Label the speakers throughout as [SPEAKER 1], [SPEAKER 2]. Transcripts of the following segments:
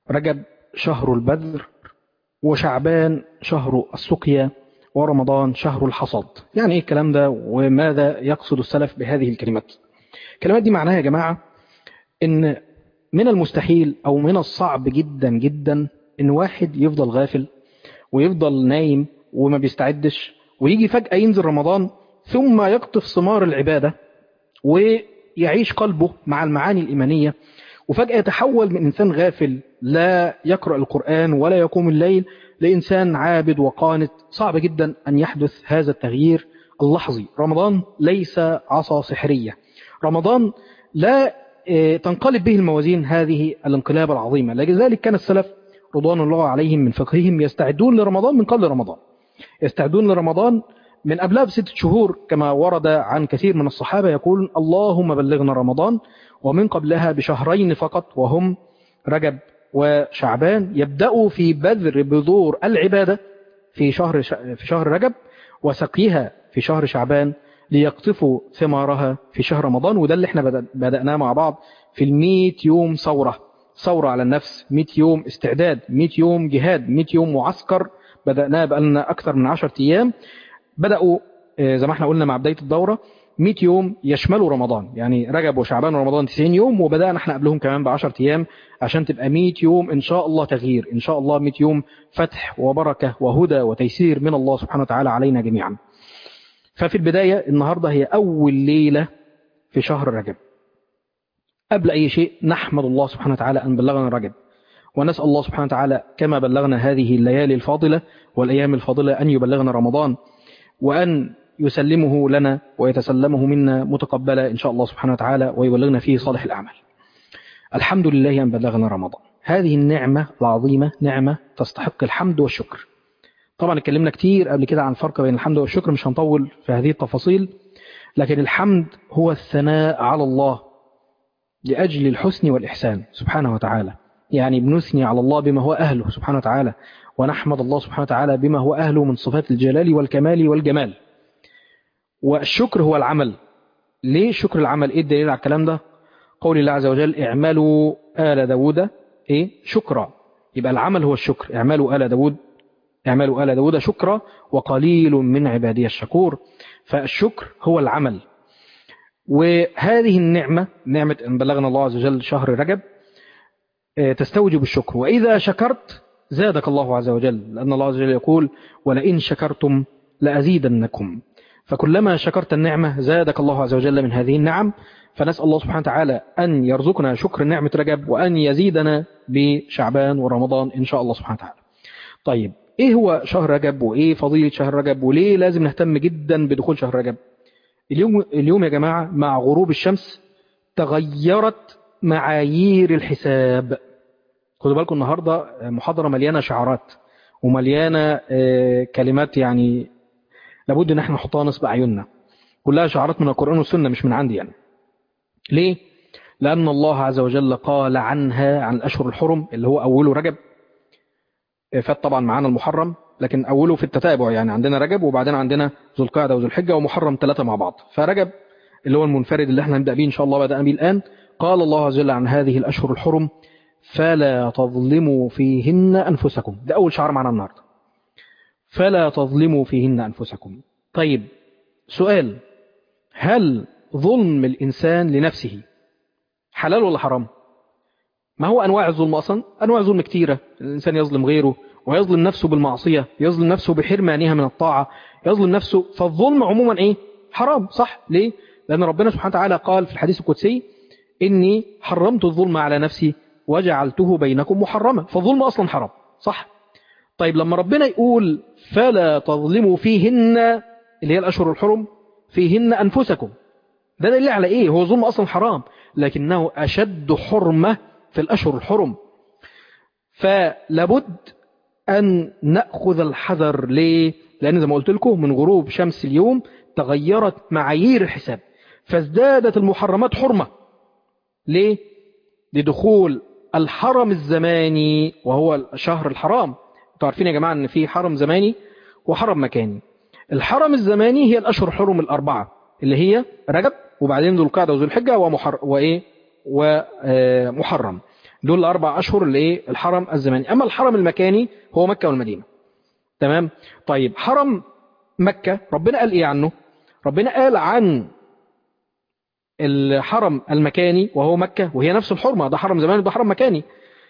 [SPEAKER 1] رجب شهر البذر، وشعبان شهر السقيا، ورمضان شهر الحصاد. يعني ايه الكلام ده، وماذا يقصد السلف بهذه الكلمات؟ الكلمات دي معناها يا جماعة ان من المستحيل او من الصعب جدا جدا ان واحد يفضل غافل ويفضل نايم وما بيستعدش، ويجي فجأة ينزل رمضان ثم يقطف ثمار العبادة ويعيش قلبه مع المعاني الإيمانية، وفجأة يتحول من إنسان غافل لا يقرأ القرآن ولا يقوم الليل لإنسان عابد وقانت. صعب جدا أن يحدث هذا التغيير اللحظي. رمضان ليس عصا سحرية. رمضان لا تنقلب به الموازين هذه الانقلاب العظيمة. لذلك كان السلف رضوان الله عليهم من فقههم يستعدون لرمضان من قبل رمضان، يستعدون لرمضان من قبلها ب6 شهور، كما ورد عن كثير من الصحابة يقول اللهم بلغنا رمضان، ومن قبلها ب2 فقط وهم رجب وشعبان، يبدأوا في بذر بذور العبادة في شهر رجب، وسقيها في شهر شعبان، ليقطفوا ثمارها في شهر رمضان. وده اللي احنا بدأناه مع بعض في 100 يوم ثورة على النفس، 100 يوم استعداد، 100 يوم جهاد، 100 يوم معسكر بدأناه بقالنا أكثر من 10 أيام. بدأوا زي ما احنا قلنا مع بداية الدورة 100 يوم يشملوا رمضان، يعني رجب وشعبان ورمضان 90 يوم، وبدأنا احنا قبلهم كمان ب10 أيام عشان تبقى 100 يوم إن شاء الله تغيير، إن شاء الله 100 يوم فتح وبركة وهدى وتيسير من الله سبحانه وتعالى علينا جميعا. ففي البداية النهاردة هي أول ليلة في شهر رجب. قبل أي شيء نحمد الله سبحانه وتعالى أن بلغنا رجب، ونسأل الله سبحانه وتعالى كما بلغنا هذه الليالي الفاضلة والأيام الفاضلة أن يبلغنا رمضان، وأن يسلمه لنا ويتسلمه منا متقبلا إن شاء الله سبحانه وتعالى، ويبلغنا فيه صالح الأعمال. الحمد لله أن بلغنا رمضان. هذه النعمة العظيمة نعمة تستحق الحمد والشكر. طبعا اتكلمنا كتير قبل كده عن الفرق بين الحمد والشكر، مش هنطول في هذه التفاصيل، لكن الحمد هو الثناء على الله لأجل الحسن والإحسان سبحانه وتعالى، يعني بنثني على الله بما هو أهله سبحانه وتعالى، ونحمد الله سبحانه وتعالى بما هو أهله من صفات الجلال والكمال والجمال. والشكر هو العمل. ليه شكر العمل؟ إيه الدليل على الكلام ده؟ قول الله عز وجل اعملوا آل داود شكرا. يبقى العمل هو الشكر. اعملوا آل داود شكرا وقليل من عبادي الشكور. فالشكر هو العمل. وهذه النعمة، نعمة أن بلغنا الله عز وجل شهر رجب، تستوجب الشكر. وإذا شكرت زادك الله عز وجل، لأن الله عز وجل يقول ولئن شكرتم لأزيدنكم. فكلما شكرت النعمة زادك الله عز وجل من هذه النعم. فنسأل الله سبحانه وتعالى أن يرزقنا شكر نعمة رجب، وأن يزيدنا بشعبان ورمضان إن شاء الله سبحانه وتعالى. طيب إيه هو شهر رجب، وإيه فضيلة شهر رجب، وليه لازم نهتم جدا بدخول شهر رجب؟ اليوم يا جماعة مع غروب الشمس تغيرت معايير الحساب. خدوا بالكم النهاردة محاضرة مليانة شعارات ومليانة كلمات، يعني لابد ان احنا نحطها نصب اعيننا. كلها شعارات من القرآن والسنة مش من عندي يعني. ليه؟ لأن الله عز وجل قال عنها، عن الأشهر الحرم اللي هو أوله رجب، فات طبعا معانا المحرم لكن أوله في التتابع، يعني عندنا رجب وبعدين عندنا ذو القعدة وذو الحجة ومحرم 3 مع بعض. فرجب اللي هو المنفرد اللي احنا هنبدأ به إن شاء الله، بدأنا به الآن. قال الله عز وجل عن هذه الأشهر الحرم فلا تظلموا فيهن أنفسكم. ده أول شعار معنا النهاردة، فلا تظلموا فيهن أنفسكم. طيب سؤال، هل ظلم الإنسان لنفسه حلال ولا حرام؟ ما هو أنواع الظلم أصلا؟ أنواع الظلم كتيرة. الإنسان يظلم غيره، ويظلم نفسه بالمعصية، يظلم نفسه بحرمانها من الطاعة، يظلم نفسه. فالظلم عموما حرام، صح؟ ليه؟ لأن ربنا سبحانه وتعالى قال في الحديث القدسي إني حرمت الظلم على نفسي وجعلته بينكم محرما. فالظلم أصلا حرام، صح؟ طيب لما ربنا يقول فلا تظلموا فيهن، اللي هي الأشهر الحرم، فيهن أنفسكم، ده دليل على إيه؟ هو الظلم أصلا حرام لكنه أشد حرمة في الأشهر الحرم. فلابد أن نأخذ الحذر. ليه؟ لأن زي ما قلت لكم من غروب شمس اليوم تغيرت معايير الحساب، فازدادت المحرمات حرمة. ليه؟ لدخول الحرم الزماني وهو الشهر الحرام. انتوا عارفين يا جماعة ان في حرم زماني وحرم مكاني. الحرم الزماني هي الأشهر الحرم ال4 اللي هي رجب وبعدين ذو القعدة وذو الحجة ومحرم. دول الأربع أشهر اللي إيه الحرم الزماني. أما الحرم المكاني هو مكة والمدينة. تمام. طيب حرم مكة ربنا قال إيه عنه؟ ربنا قال عن الحرم المكاني وهو مكة وهي نفس الحرمة، ده حرم زماني وده حرم مكاني.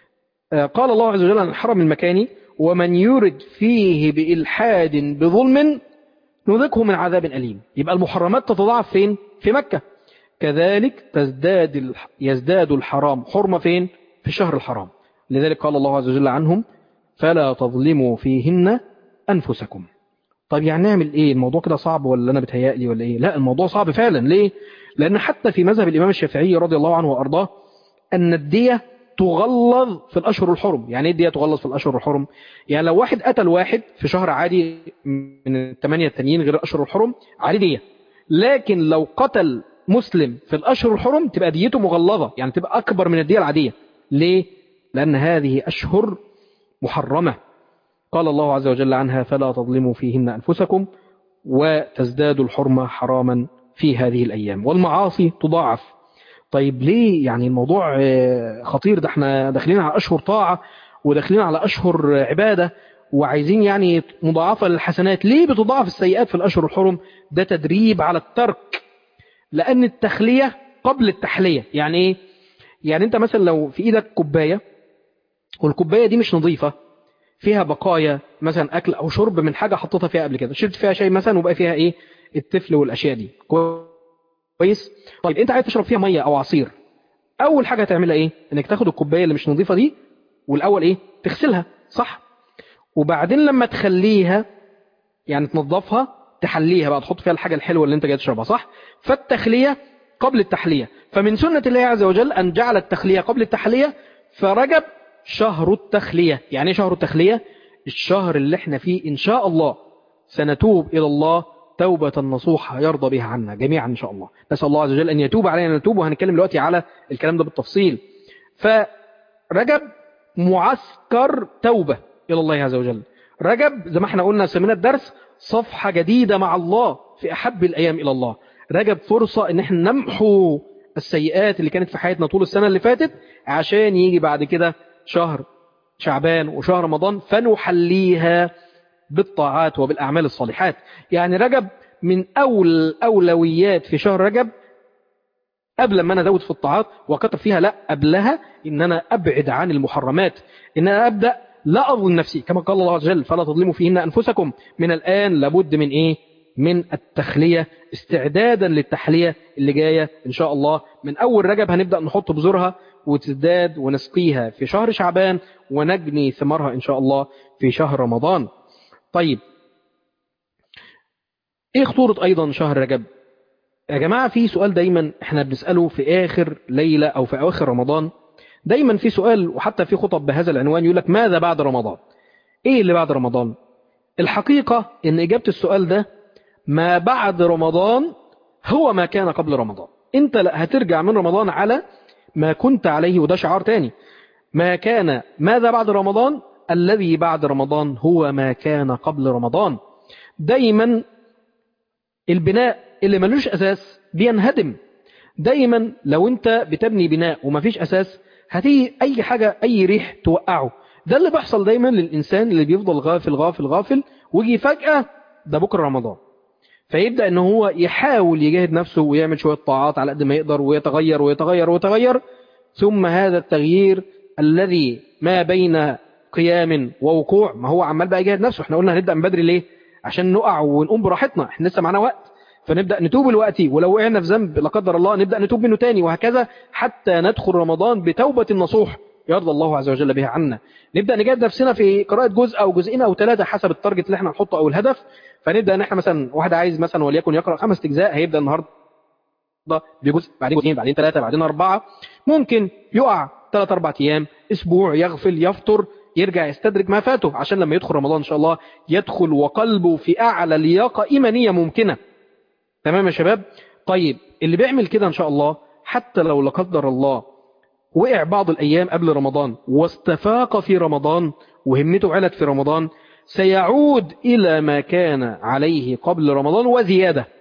[SPEAKER 1] قال الله عز وجل عن الحرم المكاني ومن يرد فيه بإلحاد بظلم نذقه من عذاب أليم. يبقى المحرمات تتضاعف فين؟ في مكة. كذلك يزداد الحرام حرمة فين؟ في الشهر الحرام. لذلك قال الله عز وجل عنهم فلا تظلموا فيهن أنفسكم. طيب يعني نعمل إيه؟ الموضوع كده صعب ولا أنا بتهيألي ولا إيه؟ لا، الموضوع صعب فعلا. ليه؟ لأن حتى في مذهب الإمام الشافعي رضي الله عنه وأرضاه أن الدية تغلظ في الأشهر الحرم. يعني إيه الدية تغلظ في الأشهر الحرم؟ يعني لو واحد قتل واحد في شهر عادي من الثمانية التانيين غير الأشهر الحرم عليه دية، لكن لو قتل مسلم في الأشهر الحرم تبقى ديته مغلظة، يعني تبقى أكبر من الدية العادية. ليه؟ لأن هذه أشهر محرمة قال الله عز وجل عنها فلا تظلموا فيهن أنفسكم وتزداد الحرمة حراما في هذه الأيام، والمعاصي تضاعف. طيب ليه؟ يعني الموضوع خطير، ده احنا داخلين على أشهر طاعة وداخلين على أشهر عبادة وعايزين يعني مضاعفة للحسنات. ليه بتضاعف السيئات في الأشهر الحرم؟ ده تدريب على الترك، لأن التخلية قبل التحلية. يعني ايه؟ يعني انت مثلا لو في ايدك كوباية والكوباية دي مش نظيفة، فيها بقايا مثلا أكل أو شرب من حاجة حطيتها فيها قبل كده، شربت فيها شيء مثلا وبقى فيها ايه التفل والأشياء دي، كويس. طيب انت عايز تشرب فيها مية أو عصير، أول حاجة هتعملها ايه؟ انك تاخد الكوباية اللي مش نظيفة دي والأول ايه تغسلها، صح؟ وبعدين لما تخليها يعني تنظفها تحليها بقى، تحط فيها الحاجة الحلوة اللي انت جاي تشربها، صح؟ فالتخلية قبل التحلية. فمن سنة الله عز وجل أن جعل التخلية قبل التحلية، فرجب شهر التخلية. يعني ايه شهر التخلية؟ الشهر اللي احنا فيه إن شاء الله سنتوب إلى الله توبة نصوحة يرضى بها عنا جميعا إن شاء الله. نسأل الله عز وجل أن يتوب علينا نتوب، وهنتكلم دلوقتي على الكلام ده بالتفصيل. فرجب معسكر توبة إلى الله عز وجل. رجب زي ما احنا قلنا سمينا الدرس صفحة جديدة مع الله في أحب الأيام إلى الله. رجب فرصة ان احنا نمحو السيئات اللي كانت في حياتنا طول السنة اللي فاتت، عشان يجي بعد كده شهر شعبان وشهر رمضان فنحليها بالطاعات وبالأعمال الصالحات. يعني رجب من أولويات في شهر رجب، قبل ما أنا أزود في الطاعات وأكتر فيها، لا قبلها إن أنا أبعد عن المحرمات، إن أنا أبدأ لا أظلم نفسي كما قال الله عز وجل فلا تظلموا فيهن أنفسكم. من الآن لابد من إيه؟ من التخلية، استعدادا للتحلية اللي جاية إن شاء الله. من أول رجب هنبدأ نحط بذورها وتزداد ونسقيها في شهر شعبان، ونجني ثمارها إن شاء الله في شهر رمضان. طيب إيه خطورة أيضا شهر رجب؟ يا جماعة في سؤال دايما احنا بنسأله في آخر ليلة أو في أواخر رمضان، دايما في سؤال وحتى في خطب بهذا العنوان يقول لك ماذا بعد رمضان؟ إيه اللي بعد رمضان؟ الحقيقة إن إجابة السؤال ده ما بعد رمضان هو ما كان قبل رمضان. انت هترجع من رمضان على ما كنت عليه، وده شعار تاني، ما كان ماذا بعد رمضان الذي بعد رمضان هو ما كان قبل رمضان. دايما البناء اللي ملوش أساس بينهدم. دايما لو انت بتبني بناء وما فيش أساس هتيجي أي حاجة أي ريح توقعه. ده اللي بيحصل دايما للإنسان اللي بيفضل غافل غافل غافل، ويجي فجأة ده بكرة رمضان، فيبدأ ان هو يحاول يجاهد نفسه ويعمل شوية طاعات على قد ما يقدر ويتغير ويتغير ويتغير، ثم هذا التغيير الذي ما بين قيام ووقوع، ما هو عمال بقى يجاهد نفسه. احنا قلنا هنبدأ من بدري ليه؟ عشان نقع ونقوم براحتنا، احنا لسه معنا وقت، فنبدأ نتوب الوقت، ولو وقعنا في ذنب لا قدر الله نبدأ نتوب منه تاني، وهكذا حتى ندخل رمضان بتوبة نصوح يرضى الله عز وجل بها عنا. نبدأ نجاهد نفسنا في قراءة جزء أو جزئين أو ثلاثة حسب التارجت اللي احنا نحطه أو الهدف. فنبدأ ان احنا مثلا واحد عايز مثلا وليكن يقرأ 5 أجزاء، هيبدأ النهاردة بجزء، بعدين جزئين، بعدين 3، بعدين 4، ممكن يقع 3-4 أيام، أسبوع، يغفل، يفطر، يرجع يستدرك ما فاته، عشان لما يدخل رمضان إن شاء الله يدخل وقلبه في أعلى لياقة إيمانية ممكنة. تمام يا شباب؟ طيب اللي بيعمل كده إن شاء الله حتى لو لا قدر الله وقع بعض الأيام قبل رمضان واستفاق في رمضان وهمته علت في رمضان، سيعود إلى ما كان عليه قبل رمضان وزيادة.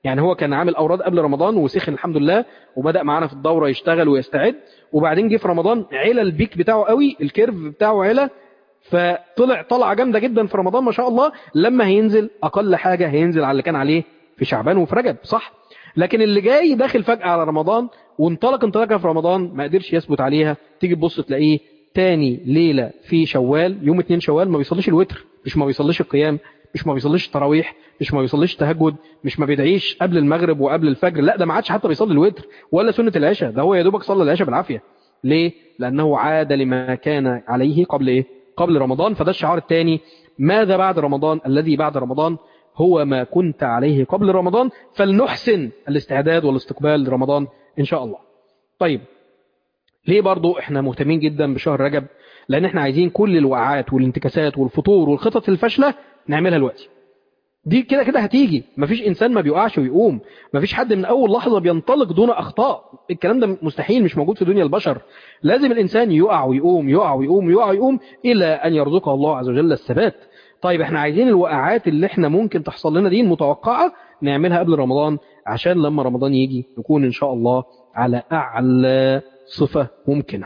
[SPEAKER 1] يعني هو كان عامل أوراد قبل رمضان وسخن الحمد لله وبدأ معانا في الدورة يشتغل ويستعد، وبعدين جه في رمضان علا البيك بتاعه قوي، الكيرف بتاعه علا، فطلع طلعة جامدة جدا في رمضان ما شاء الله. لما هينزل أقل حاجة هينزل على اللي كان عليه في شعبان وفي رجب، صح؟ لكن اللي جاي داخل فجأة على رمضان وانطلق انطلاقها في رمضان ما قدرش يثبت عليها، تيجي تبص تلاقيه تاني ليلة في شوال يوم 2 شوال ما بيصليش الوتر، مش ما بيصليش القيام، مش ما بيصليش التراويح، مش ما بيصليش التهجد، مش ما بيدعيش قبل المغرب وقبل الفجر، لا ده ما عادش حتى بيصلي الوتر ولا سنة العشاء، ده هو يا دوبك صلى العشاء بالعافية. ليه؟ لأنه عاد لما كان عليه قبل إيه؟ قبل رمضان. فده الشعار الثاني، ماذا بعد رمضان؟ الذي بعد رمضان هو ما كنت عليه قبل رمضان، فلنحسن الاستعداد والاستقبال لرمضان إن شاء الله. طيب ليه برضو احنا مهتمين جدا بشهر رجب؟ لأن احنا عايزين كل الوقعات والانتكاسات والفطور والخطط الفاشلة نعملها دلوقتي. دي كده كده هتيجي، مفيش إنسان ما بيقعش ويقوم، مفيش حد من أول لحظة بينطلق دون أخطاء، الكلام ده مستحيل، مش موجود في دنيا البشر. لازم الإنسان يقع ويقوم، يقع ويقوم، يقع ويقوم إلى أن يرزقه الله عز وجل الثبات. طيب احنا عايزين الوقعات اللي احنا ممكن تحصل لنا دي المتوقعة نعملها قبل رمضان، عشان لما رمضان يجي نكون إن شاء الله على أعلى صفة ممكنة.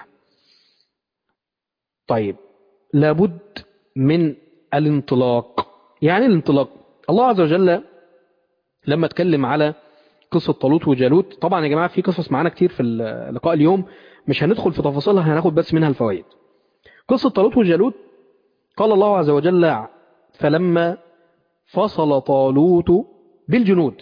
[SPEAKER 1] طيب لابد من الانطلاق. يعني الانطلاق، الله عز وجل لما اتكلم على قصة طالوت وجالوت، طبعا يا جماعة في قصص معانا كتير في اللقاء اليوم مش هندخل في تفاصيلها، هناخد بس منها الفوائد. قصة طالوت وجالوت، قال الله عز وجل فلما فصل طالوت بالجنود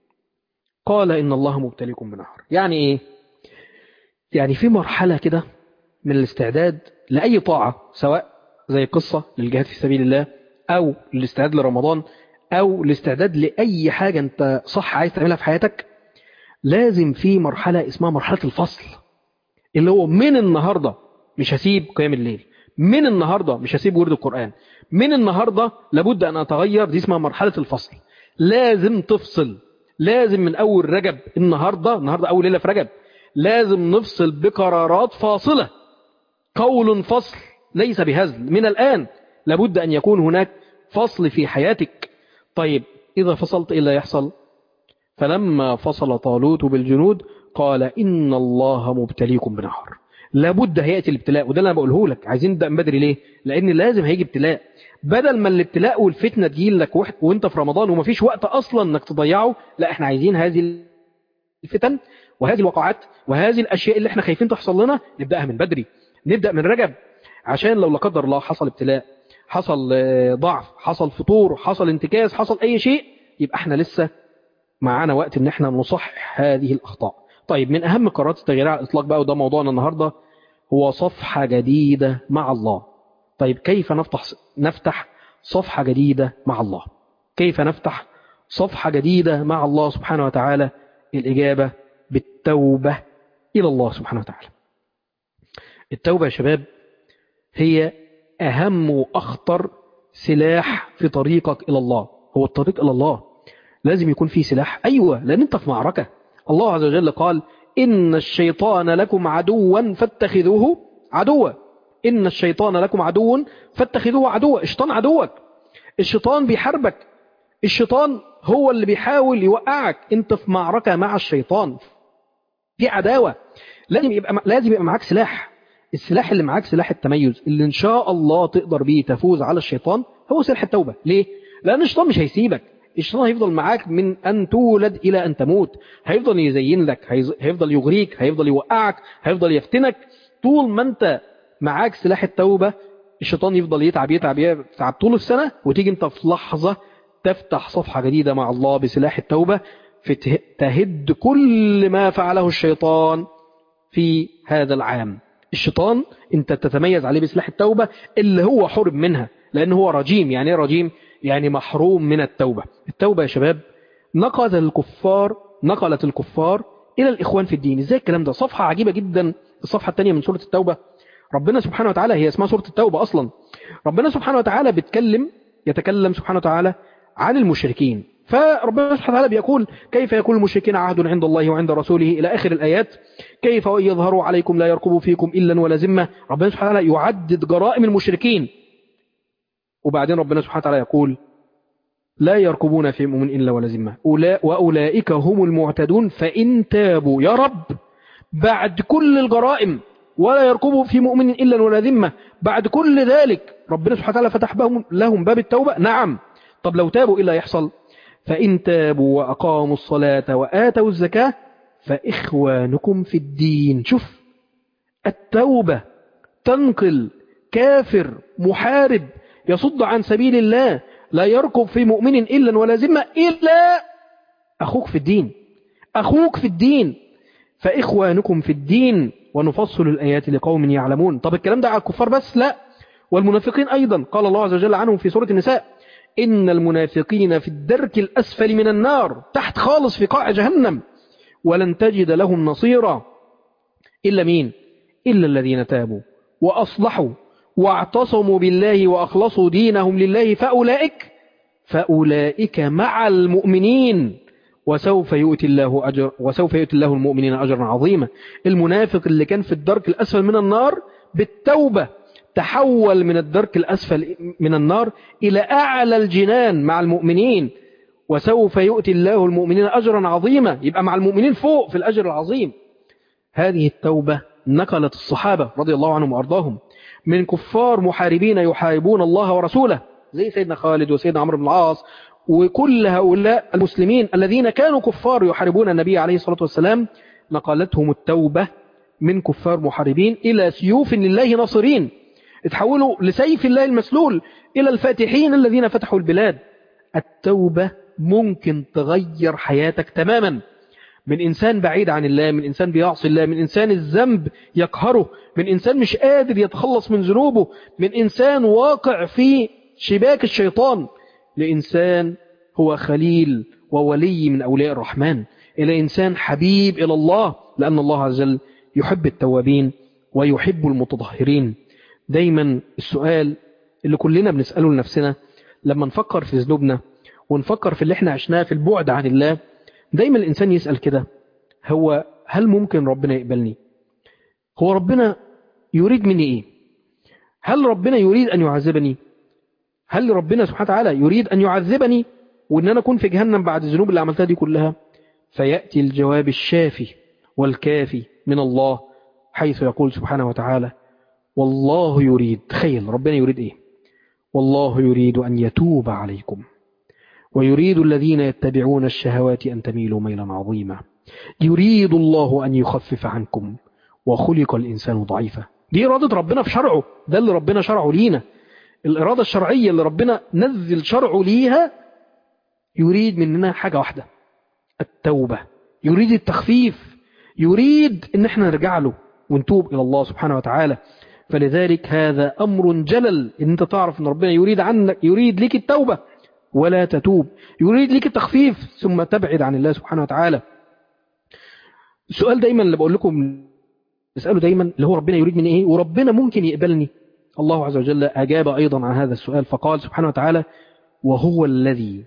[SPEAKER 1] قال إن الله مبتليكم بنهر. يعني إيه؟ يعني في مرحلة كده من الاستعداد لأي طاعة، سواء زي قصة للجهاد في سبيل الله، أو الاستعداد لرمضان، أو الاستعداد لأي حاجة أنت صح عايز تعملها في حياتك، لازم في مرحلة اسمها مرحلة الفصل، اللي هو من النهاردة مش هسيب قيام الليل، من النهاردة مش هسيب ورد القرآن، من النهاردة لابد أن أتغير. دي اسمها مرحلة الفصل. لازم تفصل، لازم من أول رجب، النهاردة أول ليلة في رجب، لازم نفصل بقرارات فاصلة، قول فصل ليس بهزل. من الآن لابد أن يكون هناك فصل في حياتك. طيب إذا فصلت إيه اللي يحصل؟ فلما فصل طالوت بالجنود قال إن الله مبتليكم بنهر. لابد هيأتي الابتلاء، وده اللي أنا بقوله لك. عايزين نبدأ من بدري ليه؟ لأن لازم هيجي ابتلاء. بدل ما الابتلاء والفتنة تجي لك وانت في رمضان ومفيش وقت أصلا انك تضيعه، لا احنا عايزين هذه الفتن وهذه الوقعات وهذه الأشياء اللي احنا خايفين تحصل لنا نبدأها من بدري، نبدأ من رجب، عشان لو لا قدر الله حصل ابتلاء، حصل ضعف، حصل فطور، حصل انتكاس، حصل أي شيء، يبقى احنا لسه معانا وقت ان احنا نصحح هذه الأخطاء. طيب من أهم قرارات التغيير على الإطلاق بقى، وده موضوعنا النهاردة، هو صفحة جديدة مع الله. طيب كيف نفتح صفحة جديدة مع الله؟ كيف نفتح صفحة جديدة مع الله سبحانه وتعالى؟ الإجابة بالتوبة إلى الله سبحانه وتعالى. التوبة يا شباب هي أهم وأخطر سلاح في طريقك إلى الله. هو الطريق إلى الله لازم يكون فيه سلاح، أيوة، لأن أنت في معركة. الله عز وجل قال إن الشيطان لكم عدوا فاتخذوه عدوا. إن الشيطان لكم عدو فاتخذوه عدوا. الشيطان عدوك، الشيطان بيحاربك، الشيطان هو اللي بيحاول يوقعك. أنت في معركة مع الشيطان، في عداوة. لازم يبقى معاك سلاح. السلاح اللي معاك سلاح التميز اللي إن شاء الله تقدر بيه تفوز على الشيطان، هو سلاح التوبة. ليه؟ لأن الشيطان مش هيسيبك، الشيطان هيفضل معاك من أن تولد إلى أن تموت، هيفضل يزين لك، هيفضل يغريك، هيفضل يوقعك، هيفضل يفتنك. طول ما أنت معاك سلاح التوبة الشيطان يفضل يتعب طول السنة، وتيجي أنت في لحظة تفتح صفحة جديدة مع الله بسلاح التوبة، تهد كل ما فعله الشيطان في هذا العام. الشيطان أنت تتميز عليه بسلاح التوبة اللي هو حرم منها، لأنه هو رجيم. يعني رجيم يعني محروم من التوبة. التوبة يا شباب نقلت الكفار إلى الإخوان في الدين. إزاي الكلام ده؟ صفحة عجيبة جدا، الصفحة الثانية من سورة التوبة. ربنا سبحانه وتعالى، هي اسمها سورة التوبة أصلا، ربنا سبحانه وتعالى يتكلم سبحانه وتعالى عن المشركين. فربنا سبحانه وتعالى بيقول كيف يكون المشركين عهد عند الله وعند رسوله إلى آخر الآيات. كيف وإن يظهروا عليكم لا يرقبوا فيكم إلا ولا ذمة. ربنا سبحانه وتعالى يعدد جرائم المشركين، وبعدين ربنا سبحانه وتعالى يقول لا يرقبون في مؤمن إلا ولا ذمة وأولئك هم المعتدون فإن تابوا. يا رب بعد كل الجرائم ولا يرقبوا في مؤمن إلا ولا ذمة، بعد كل ذلك ربنا سبحانه وتعالى فتح لهم باب التوبة. نعم. طب لو تابوا إيه اللي يحصل؟ فإن تابوا وأقاموا الصلاة وآتوا الزكاة فإخوانكم في الدين. شوف التوبة تنقل كافر محارب يصد عن سبيل الله لا يرقب في مؤمن إلا ولا ذمة إلا أخوك في الدين، أخوك في الدين. فإخوانكم في الدين ونفصل الآيات لقوم يعلمون. طب الكلام ده على الكفار بس؟ لا، والمنافقين أيضا. قال الله عز وجل عنهم في سورة النساء إن المنافقين في الدرك الأسفل من النار، تحت خالص في قاع جهنم، ولن تجد لهم نصيرا. إلا مين؟ إلا الذين تابوا وأصلحوا واعتصموا بالله وأخلصوا دينهم لله فأولئك مع المؤمنين وسوف يؤتي الله المؤمنين أجرا عظيما. المنافق اللي كان في الدرك الأسفل من النار بالتوبة تحول من الدرك الأسفل من النار إلى أعلى الجنان مع المؤمنين، وسوف يؤتي الله المؤمنين أجرا عظيما، يبقى مع المؤمنين فوق في الأجر العظيم. هذه التوبة نقلت الصحابة رضي الله عنهم وأرضاهم من كفار محاربين يحاربون الله ورسوله زي سيدنا خالد وسيدنا عمرو بن العاص وكل هؤلاء المسلمين الذين كانوا كفار يحاربون النبي عليه الصلاة والسلام، نقلتهم التوبة من كفار محاربين إلى سيوف لله ناصرين، اتحولوا لسيف الله المسلول إلى الفاتحين الذين فتحوا البلاد. التوبة ممكن تغير حياتك تماما، من إنسان بعيد عن الله، من إنسان بيعصي الله، من إنسان الذنب يقهره، من إنسان مش قادر يتخلص من ذنوبه، من إنسان واقع في شباك الشيطان، لإنسان هو خليل وولي من أولياء الرحمن، إلى إنسان حبيب إلى الله، لأن الله عز وجل يحب التوابين ويحب المتطهرين. دايما السؤال اللي كلنا بنسأله لنفسنا لما نفكر في ذنوبنا ونفكر في اللي احنا عشناه في البعد عن الله، دايما الإنسان يسأل كده، هل ممكن ربنا يقبلني؟ هو ربنا يريد مني إيه؟ هل ربنا يريد أن يعذبني؟ هل ربنا سبحانه وتعالى يريد أن يعذبني وأن أنا أكون في جهنم بعد الذنوب اللي عملتها دي كلها؟ فيأتي الجواب الشافي والكافي من الله حيث يقول سبحانه وتعالى والله يريد. تخيل ربنا يريد إيه؟ والله يريد أن يتوب عليكم ويريد الذين يتبعون الشهوات أن تميلوا ميلا عظيما، يريد الله أن يخفف عنكم وخلق الإنسان ضعيفا. دي إرادة ربنا في شرعه، ده اللي ربنا شرعه لينا، الإرادة الشرعية اللي ربنا نزل شرعه ليها. يريد مننا حاجة واحدة، التوبة، يريد التخفيف، يريد ان احنا نرجع له ونتوب إلى الله سبحانه وتعالى. فلذلك هذا أمر جلل ان انت تعرف ان ربنا يريد عنك، يريد لك التوبة ولا تتوب، يريد لك التخفيف ثم تبعد عن الله سبحانه وتعالى. السؤال دايما اللي بقول لكم اسأله دايما اللي هو ربنا يريد مني ايه وربنا ممكن يقبلني. الله عز وجل أجاب أيضا عن هذا السؤال فقال سبحانه وتعالى وهو الذي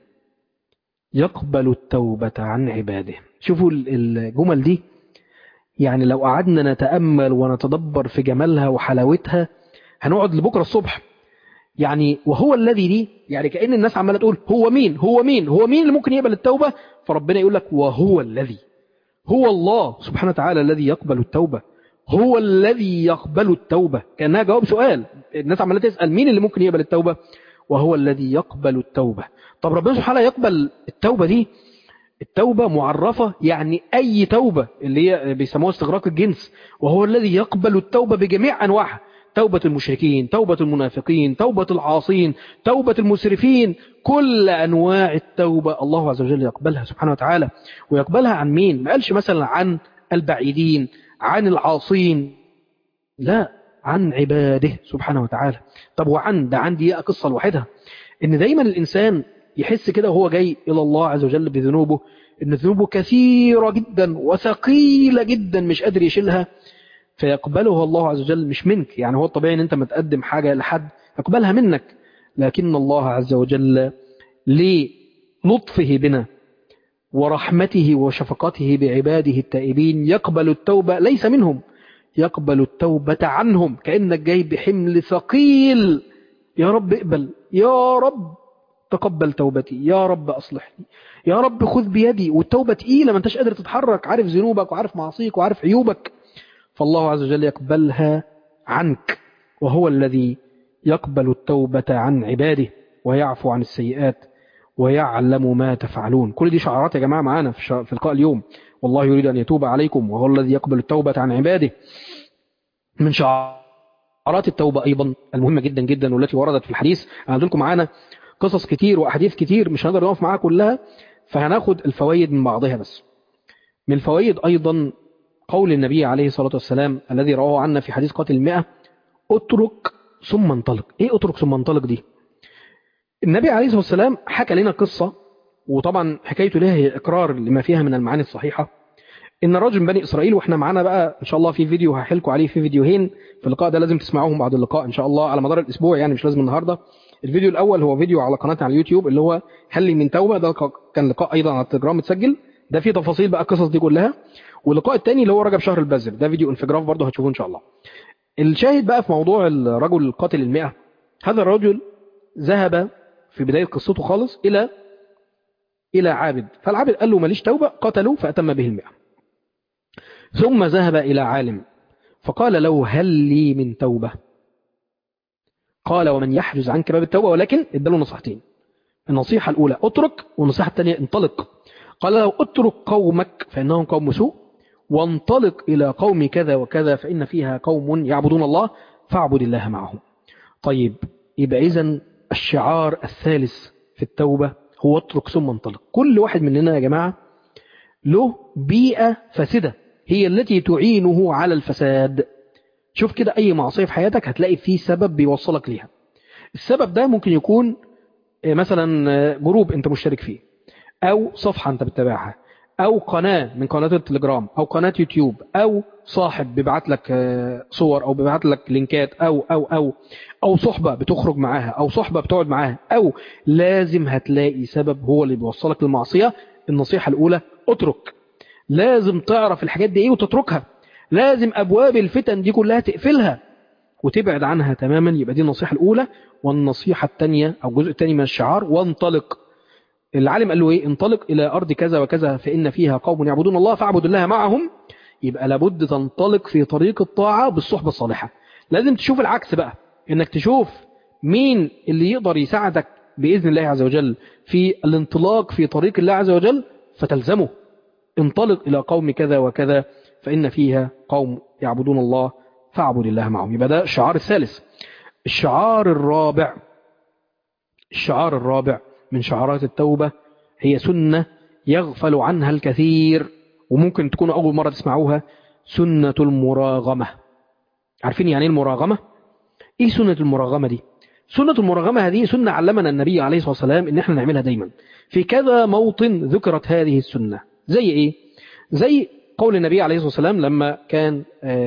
[SPEAKER 1] يقبل التوبة عن عباده. شوفوا الجمل دي، يعني لو قعدنا نتأمل ونتدبر في جمالها وحلاوتها هنقعد لبكرة الصبح. يعني وهو الذي دي، يعني كأن الناس عمالة تقول هو مين هو مين هو مين اللي ممكن يقبل التوبة، فربنا يقول لك وهو الذي، هو الله سبحانه وتعالى الذي يقبل التوبة، هو الذي يقبل التوبة. كأنها جواب سؤال، الناس عمالة تسأل مين اللي ممكن يقبل التوبة، وهو الذي يقبل التوبة. طب ربنا سبحانه يقبل التوبة دي، التوبة معرفة يعني أي توبة اللي هي بيسموها استغراق الجنس، وهو الذي يقبل التوبة بجميع أنواعها، توبة المشركين، توبة المنافقين، توبة العاصين، توبة المسرفين، كل أنواع التوبة الله عز وجل يقبلها سبحانه وتعالى. ويقبلها عن مين؟ ما قالش مثلا عن البعيدين، عن العاصين، لا، عن عباده سبحانه وتعالى. طب وعن ده عندي قصة لوحدها، ان دايما الإنسان يحس كده وهو جاي إلى الله عز وجل بذنوبه ان ذنوبه كثيرة جدا وثقيلة جدا مش قادر يشيلها، فيقبلها الله عز وجل مش منك. يعني هو الطبيعي ان انت ما تقدم حاجة لحد يقبلها منك، لكن الله عز وجل للطفه بنا ورحمته وشفقته بعباده التائبين يقبل التوبة ليس منهم، يقبل التوبة عنهم. كأنك جاي بحمل ثقيل، يا رب اقبل، يا رب تقبل توبتي، يا رب أصلحني، يا رب خذ بيدي. والتوبة تقيلة، ما انتش قادر تتحرك، عارف ذنوبك وعارف معاصيك وعارف عيوبك، فالله عز وجل يقبلها عنك، وهو الذي يقبل التوبة عن عباده ويعفو عن السيئات ويعلم ما تفعلون. كل دي شعارات يا جماعة معانا في لقاء اليوم. والله يريد أن يتوب عليكم وهو الذي يقبل التوبة عن عباده. من شعارات التوبة أيضا المهمة جدا جدا والتي وردت في الحديث، أنا لكم معانا قصص كتير وأحاديث كتير مش هنقدر نقف معاها كلها، فهناخد الفوائد من بعضها بس. من الفوائد أيضا قول النبي عليه الصلاة والسلام الذي رواه عنا في حديث قاتل 100: اترك ثم انطلق. ايه اترك ثم انطلق دي؟ النبي عليه الصلاة والسلام حكى لنا قصة، وطبعا حكايته لها هي إقرار لما فيها من المعاني الصحيحة. إن رجل من بني إسرائيل، وإحنا معانا بقى إن شاء الله في فيديو هحلكوا عليه، في فيديوهين في اللقاء ده لازم تسمعوهم بعد اللقاء إن شاء الله على مدار الأسبوع، يعني مش لازم النهاردة. الفيديو الأول هو فيديو على قناتنا على اليوتيوب اللي هو هل لي من توبة، ده كان لقاء أيضا على التليجرام متسجل، ده فيه تفاصيل بقى القصص دي كلها. واللقاء الثاني اللي هو رجب شهر البذر، ده فيديو انفجراف برضه هتشوفوه إن شاء الله. الشاهد بقى في موضوع الرجل القاتل 100، هذا الرجل ذهب في بداية قصته خالص إلى عابد، فالعابد قال له ماليش توبة، قتله فأتم به 100. ثم ذهب إلى عالم فقال له هل لي من توبة؟ قال ومن يحجز عنك باب التوبة، ولكن اداله نصيحتين. النصيحة الأولى اترك، والنصيحة الثانية انطلق. قال له اترك قومك فإنهم قوم سوء، وانطلق إلى قوم كذا وكذا فإن فيها قوم يعبدون الله فاعبد الله معهم. طيب، يبقى إذن الشعار الثالث في التوبة هو اترك ثم انطلق. كل واحد مننا يا جماعة له بيئة فاسدة هي التي تعينه على الفساد. شوف كده أي معصية في حياتك هتلاقي فيه سبب بيوصلك ليها. السبب ده ممكن يكون مثلا جروب أنت مشترك فيه، أو صفحة أنت بتتابعها، أو قناة من قناة التليجرام، أو قناة يوتيوب، أو صاحب بيبعت لك صور، أو بيبعت لك لينكات، أو صحبة بتخرج معاها، أو صحبة بتقعد معاها، أو لازم هتلاقي سبب هو اللي بيوصلك للمعصية. النصيحة الأولى اترك، لازم تعرف الحاجات دي إيه وتتركها، لازم أبواب الفتن دي كلها تقفلها وتبعد عنها تماما. يبقى دي النصيحة الأولى. والنصيحة الثانية أو الجزء الثاني من الشعار وانطلق. العالم قال له ايه؟ انطلق الى ارض كذا وكذا فان فيها قوم يعبدون الله فاعبد الله معهم. يبقى لابد تنطلق في طريق الطاعة بالصحبة الصالحة. لازم تشوف العكس بقى، انك تشوف مين اللي يقدر يساعدك بإذن الله عز وجل في الانطلاق في طريق الله عز وجل فتلزمه. انطلق إلى قوم كذا وكذا فإن فيها قوم يعبدون الله فاعبد الله معهم. يبقى ده الشعار الثالث. الشعار الرابع من شعارات التوبة هي سنة يغفل عنها الكثير، وممكن تكون أول مرة تسمعوها: سنة المراغمة. عارفين يعني ايه المراغمة؟ ايه سنة المراغمة دي؟ سنة المراغمة هذه سنة علمنا النبي عليه الصلاة والسلام ان احنا نعملها دايما. في كذا موطن ذكرت هذه السنة. زي ايه؟ زي قول النبي عليه الصلاة والسلام لما كان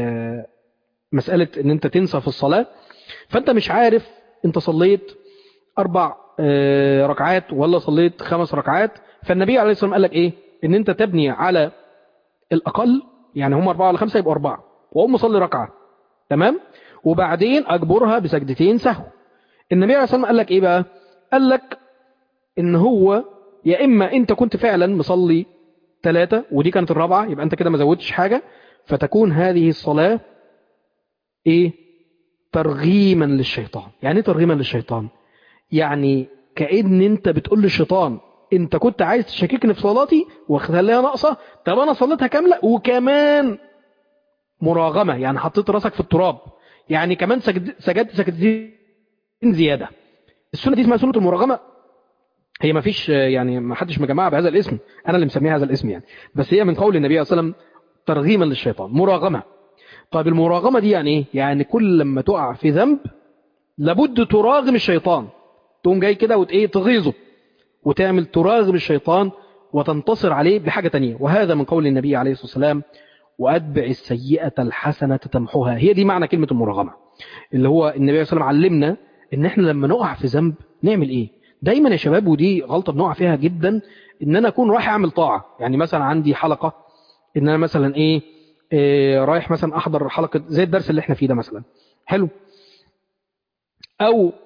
[SPEAKER 1] مسألة ان انت تنسى في الصلاة، فانت مش عارف انت صليت 4 ركعات ولا صليت 5 ركعات، فالنبي عليه الصلاة والسلام قال لك ايه؟ ان انت تبني على الاقل، يعني هم 4 ولا 5 يبقى 4، وأقوم مصلي ركعة، تمام، وبعدين أجبرها بسجدتين سهو. النبي عليه الصلاة والسلام قال لك إيه بقى؟ قال لك إن هو يا إما أنت كنت فعلا مصلي 3 ودي كانت الرابعة، يبقى أنت كده ما زودتش حاجة، فتكون هذه الصلاة إيه؟ ترغيما للشيطان. يعني إيه ترغيما للشيطان؟ يعني كأن أنت بتقول للشيطان أنت كنت عايز تشككني في صلاتي وخليها ناقصة، طب أنا صليتها كاملة وكمان مراغمة، يعني حطيت راسك في التراب، يعني كمان سجدت سجدتين زيادة. السنة دي اسمها سنة المراغمة. هي ما فيش يعني ما حدش مجمعها بهذا الاسم، أنا اللي مسميها هذا الاسم يعني، بس هي من قول النبي صلى الله عليه وسلم ترغيما للشيطان، مراغمة. طيب المراغمة دي يعني إيه؟ يعني كل لما تقع في ذنب لابد تراغم الشيطان، تقوم جاي كده وإيه تغيظه وتعمل تراغم الشيطان وتنتصر عليه بحاجة تانية. وهذا من قول النبي عليه الصلاة والسلام وأتبع السيئة الحسنة تمحوها. هي دي معنى كلمة المراغمة، اللي هو النبي صلى الله عليه وسلم علمنا إن إحنا لما نقع في ذنب نعمل إيه. دايما يا شباب، ودي غلطة بنقع فيها جدا، إن أنا أكون رايح أعمل طاعة. يعني مثلا عندي حلقة، إن أنا مثلا رايح مثلا أحضر حلقة زي الدرس اللي إحنا فيه ده مثلا، حلو، أو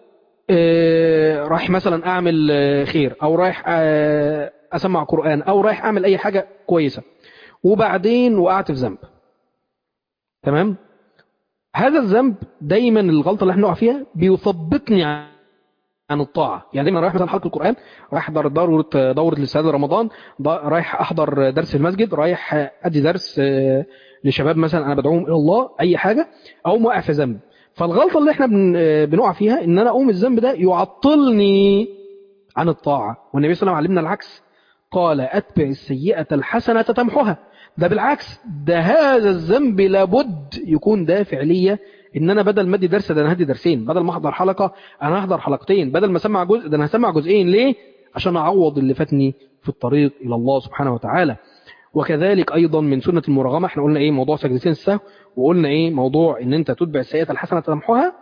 [SPEAKER 1] رايح مثلا اعمل خير، او رايح اسمع قرآن، او رايح اعمل اي حاجة كويسة، وبعدين وقعت في ذنب. تمام. هذا الذنب دايما الغلطة اللي احنا نقع فيها بيثبطني عن الطاعة. يعني دايما رايح مثلا حلقة القرآن، رايح احضر دورة الاستعداد لرمضان، رايح احضر درس في المسجد، رايح ادي درس لشباب مثلا انا بدعوهم الى الله، اي حاجة، او موقع في ذنب. فالغلطة اللي احنا بنقع فيها ان انا اقوم الذنب ده يعطلني عن الطاعة. والنبي صلى الله عليه وسلم علمنا العكس، قال اتبع السيئة الحسنة تمحها. ده بالعكس، ده هذا الذنب لابد يكون دافع ليا ان انا بدل ما ادي درس ده انا هدي درسين، بدل ما احضر حلقة انا هحضر حلقتين، بدل ما اسمع جزء ده انا هسمع جزئين. ليه؟ عشان اعوض اللي فاتني في الطريق الى الله سبحانه وتعالى. وكذلك ايضا من سنة المراغمة، احنا قلنا ايه موضوع سجدتين السهو، وقلنا ايه موضوع ان انت تتبع السيئة الحسنة تمحها،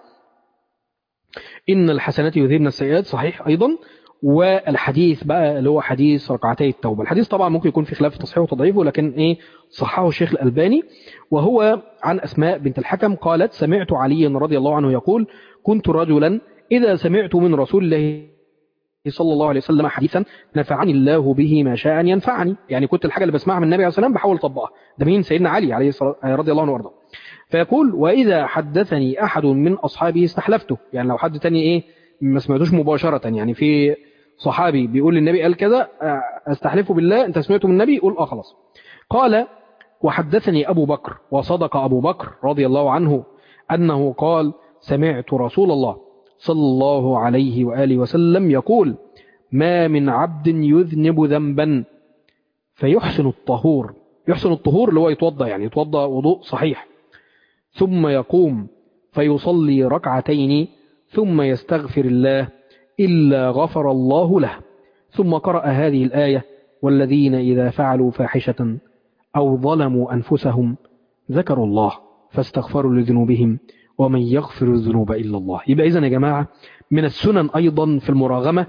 [SPEAKER 1] ان الحسنات يذهبن السيئات، صحيح ايضا. والحديث بقى اللي هو حديث ركعتي التوبة، الحديث طبعا ممكن يكون في خلاف في تصحيحه وتضعيفه، لكن ايه صححه الشيخ الألباني. وهو عن أسماء بنت الحكم قالت سمعت علي رضي الله عنه يقول كنت رجلا إذا سمعت من رسول الله صلى الله عليه وسلم حديثا نفعني الله به ما شاء أن ينفعني. يعني كنت الحاجة اللي بسمعها من النبي عليه الصلاة والسلام بحاول أطبقها. ده مين؟ سيدنا علي عليه رضي الله عنه وارضاه. فيقول وإذا حدثني أحد من أصحابه استحلفته. يعني لو حد تاني إيه ما سمعتوش مباشرة، يعني في صحابي بيقول للنبي قال كذا، استحلفه بالله انت سمعته من النبي، قول خلاص. قال وحدثني أبو بكر، وصدق أبو بكر رضي الله عنه أنه قال سمعت رسول الله صلى الله عليه وآله وسلم يقول ما من عبد يذنب ذنبا فيحسن الطهور، يحسن الطهور اللي هو يتوضى، يعني يتوضى وضوء صحيح، ثم يقوم فيصلي ركعتين ثم يستغفر الله إلا غفر الله له. ثم قرأ هذه الآية والذين إذا فعلوا فاحشة أو ظلموا أنفسهم ذكروا الله فاستغفروا لذنوبهم ومن يغفر الذنوب إلا الله. يبقى إذن يا جماعة من السنن أيضا في المراغمة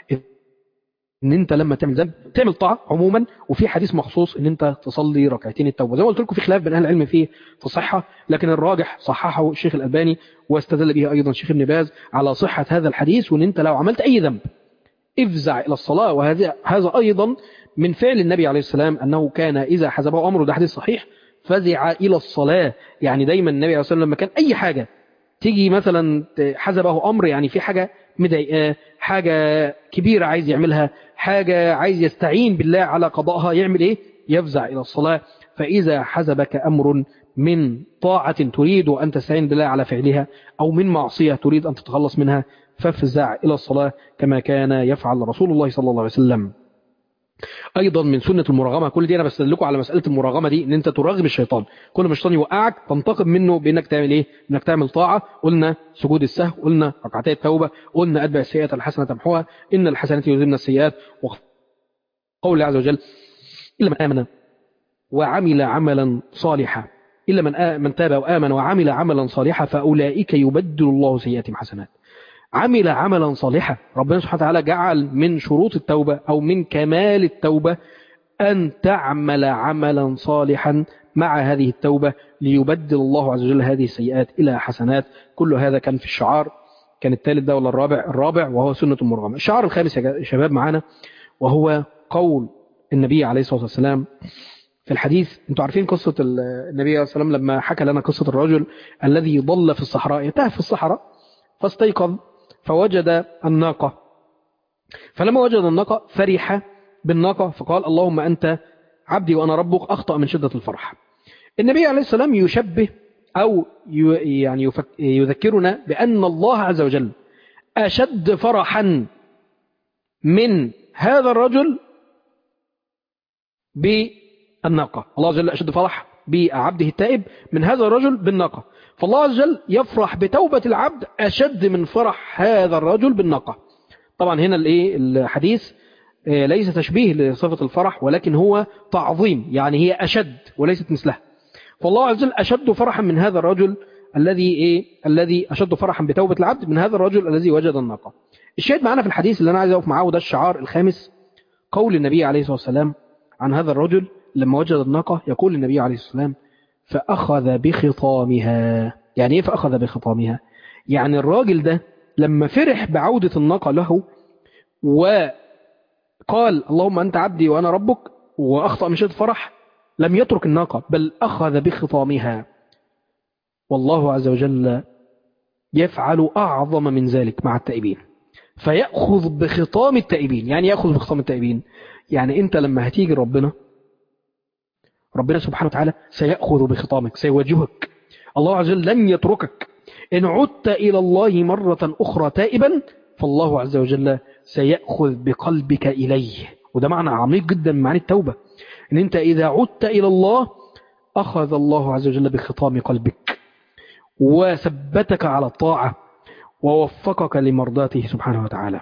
[SPEAKER 1] ان انت لما تعمل ذنب تعمل طاعه عموما، وفي حديث مخصوص ان انت تصلي ركعتين التوبه. زي ما قلت لكم في خلاف بين اهل العلم فيه في الصحه، لكن الراجح صححه الشيخ الالباني واستدل به ايضا الشيخ ابن باز على صحه هذا الحديث. وان انت لو عملت اي ذنب افزع الى الصلاه. وهذا ايضا من فعل النبي عليه السلام انه كان اذا حزبه امره، ده حديث صحيح، فزع الى الصلاه. يعني دايما النبي عليه السلام لما كان اي حاجه تيجي مثلا حزبه امر، يعني في حاجه مضايقاه، حاجه كبيره عايز يعملها، حاجه عايز يستعين بالله على قضائها، يعمل ايه؟ يفزع الى الصلاه. فاذا حزبك امر من طاعه تريد ان تستعين بالله على فعلها، او من معصيه تريد ان تتخلص منها، فافزع الى الصلاه كما كان يفعل رسول الله صلى الله عليه وسلم. ايضا من سنه المراغمه، كل دي انا بستدلكم على مساله المراغمه دي، ان انت تراغم الشيطان. كل ما الشيطان يوقعك تنتقم منه بانك تعمل ايه؟ انك تعمل طاعه. قلنا سجود السهو، قلنا ركعتي التوبه، قلنا اتبع السيئات الحسنه تمحوها، ان الحسنات يذهبن السيئات، وقول الله عز وجل الا من امن وعمل عملا صالحا، الا من تاب وامن وعمل عملا صالحا فاولئك يبدل الله سيئاتهم حسنات. عمل عملا صالحا، ربنا سبحانه وتعالى جعل من شروط التوبة أو من كمال التوبة أن تعمل عملا صالحا مع هذه التوبة ليبدل الله عز وجل هذه السيئات إلى حسنات. كل هذا كان في الشعار، كان الثالث ده ولا الرابع وهو سنة المراغمة. الشعار الخامس يا شباب معانا، وهو قول النبي عليه الصلاة والسلام في الحديث. انتوا عارفين قصة النبي عليه الصلاة والسلام لما حكى لنا قصة الرجل الذي ضل في الصحراء، يتاه في الصحراء فاستيقظ فوجد الناقة، فلما وجد الناقة فرح بالناقة فقال اللهم أنت عبدي وأنا ربك، أخطأ من شدة الفرح. النبي عليه السلام يشبه أو يعني يذكرنا بأن الله عز وجل أشد فرحا من هذا الرجل بالناقة. الله عز وجل أشد فرح بعبده التائب من هذا الرجل بالناقة. فالله عز وجل يفرح بتوبة العبد أشد من فرح هذا الرجل بالناقة. طبعا هنا الحديث ليس تشبيه لصفة الفرح، ولكن هو تعظيم، يعني هي أشد وليست مثلها. فالله عز وجل أشد فرحا من هذا الرجل الذي أشد فرحا بتوبة العبد من هذا الرجل الذي وجد الناقة. الشاهد معنا في الحديث اللي أنا عايز أقف معاه، وده الشعار الخامس، قول النبي عليه الصلاة والسلام عن هذا الرجل لما وجد الناقة. يقول النبي عليه الصلاة والسلام فأخذ بخطامها. يعني إيه فأخذ بخطامها؟ يعني الراجل ده لما فرح بعودة الناقة له وقال اللهم أنت عبدي وأنا ربك وأخطأ من شدة الفرح، لم يترك الناقة بل أخذ بخطامها. والله عز وجل يفعل أعظم من ذلك مع التائبين، فيأخذ بخطام التائبين. يعني يأخذ بخطام التائبين، يعني أنت لما هتيجي ربنا سبحانه وتعالى سيأخذ بخطامك، سيواجهك. الله عز وجل لن يتركك. إن عدت إلى الله مرة أخرى تائبا فالله عز وجل سيأخذ بقلبك إليه. وده معنى عميق جدا من معاني التوبة، إن أنت إذا عدت إلى الله أخذ الله عز وجل بخطام قلبك وثبتك على الطاعة ووفقك لمرضاته سبحانه وتعالى.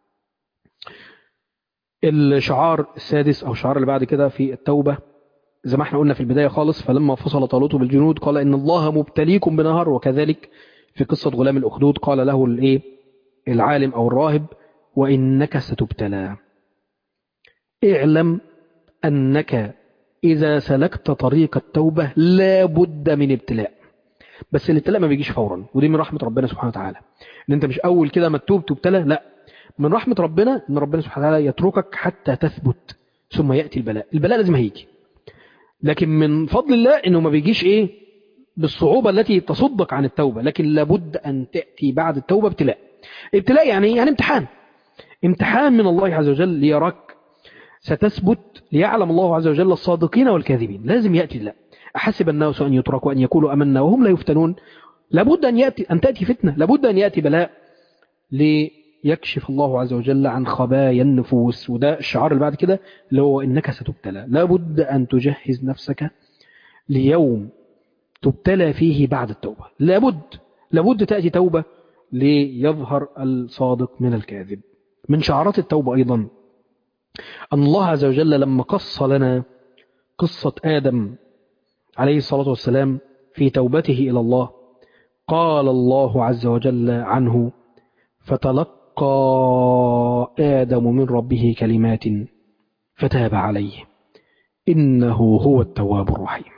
[SPEAKER 1] الشعار السادس أو الشعار اللي بعد كده في التوبة زي ما احنا قلنا في البداية خالص، فلما فصل طالوت بالجنود قال إن الله مبتليكم بنهر. وكذلك في قصة غلام الأخدود قال له العالم أو الراهب وإنك ستبتلى. اعلم أنك إذا سلكت طريق التوبة لا بد من ابتلاء، بس الابتلاء ما بيجيش فورا، ودي من رحمة ربنا سبحانه وتعالى. ان انت مش اول كده ما تتوب تبتلى، لا، من رحمة ربنا ان ربنا سبحانه وتعالى يتركك حتى تثبت ثم يأتي البلاء. البلاء لازم هيجي، لكن من فضل الله انه ما بيجيش بالصعوبة التي تصدك عن التوبة، لكن لابد ان تأتي بعد التوبة ابتلاء. ابتلاء يعني امتحان من الله عز وجل ليراك ستثبت، ليعلم الله عز وجل الصادقين والكاذبين. لازم يأتي الله. أحسب الناس أن يتركوا أن يقولوا أمنا وهم لا يفتنون. لابد أن تأتي فتنة، لابد أن يأتي بلاء ليكشف الله عز وجل عن خبايا النفوس. وده الشعار اللي بعد كده اللي هو إنك ستبتلى. لابد أن تجهز نفسك ليوم تبتلى فيه بعد التوبة. لابد تأتي توبة ليظهر الصادق من الكاذب. من شعارات التوبة أيضا أن الله عز وجل لما قص لنا قصة آدم عليه الصلاة والسلام في توبته إلى الله، قال الله عز وجل عنه فتلقى آدم من ربه كلمات فتاب عليه إنه هو التواب الرحيم.